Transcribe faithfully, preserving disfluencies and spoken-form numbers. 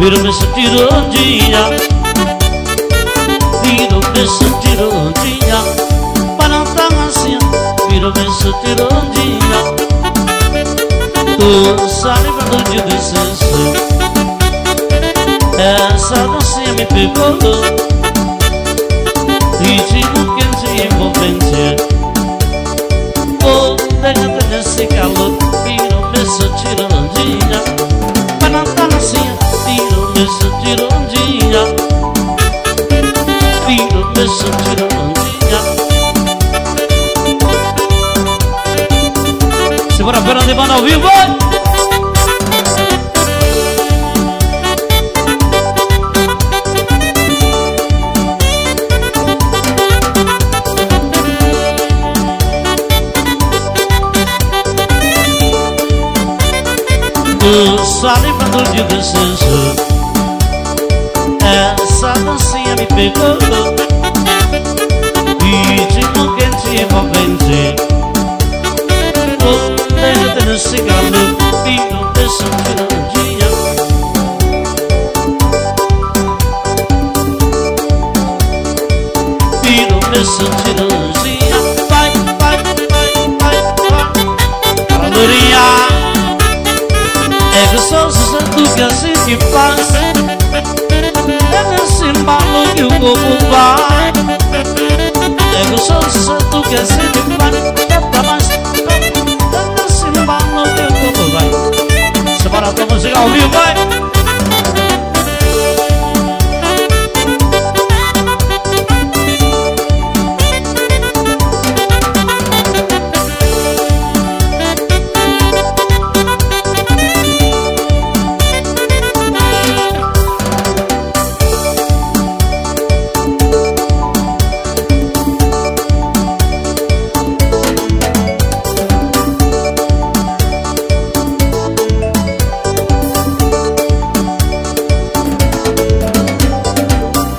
Virou-me essa tirondinha, virou-me essa tirondinha, para não estar assim. Virou-me essa tirondinha, tô salivando de desejo. Essa dancinha me pegou, ritmo quente e envolvente. Vou derreter nesse calor. Virou-me essa tirondinha, para não estar assim. Virou-me essa tirondinha, virou-me essa tirondinha. Segura a perna de banda ao vivo, vai! Tô salivando de desejo. Essa dancinha me pegou, ritmo quente e envolvente. Vou derreter nesse calor. Virou-me essa tirondinha, virou-me essa tirondinha. Vai, vai, vai, vai, vai. Calorinha, é gostoso tanto que assim que faz. É nesse embalo que o corpo vai. É gostoso tanto que assim que faz. Quer mais? É nesse embalo que o corpo vai. Separa pra música ao vivo, vai!